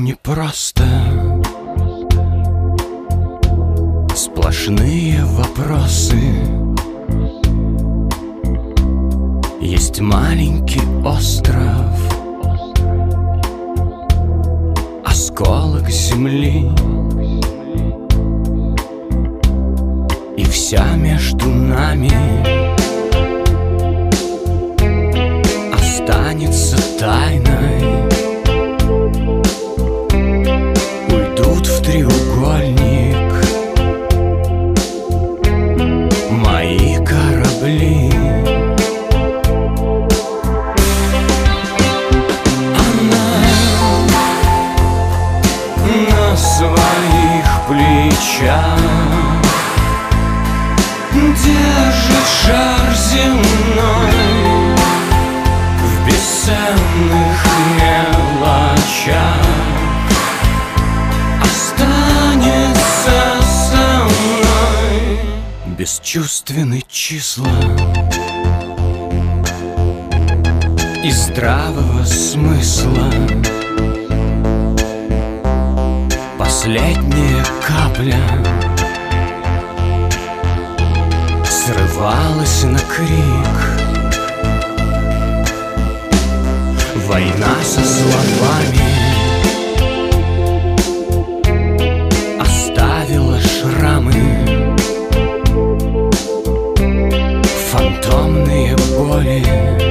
непросто. Сплошные вопросы. Есть маленький остров, осколок земли, и вся между нами останется тайной. Уйдут в треугольник мои корабли. Она на своих плечах держит шар земной в бесценных мелочах. Останется со мной бесчувственные числа и здравого смысла. Последняя капля срывалась на крик. Война со словами оставила шрамы, фантомные боли,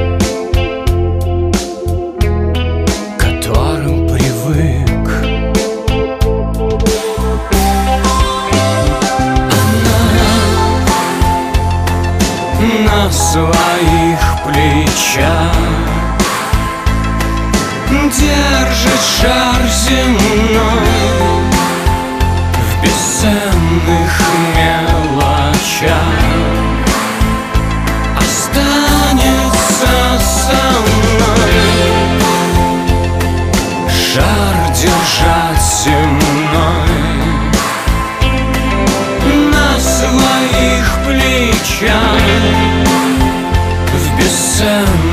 к которым привык. Она на своих плечах держит шар земной в бесценных мелочах. Останется со мной шар держать земной на своих плечах в бесценных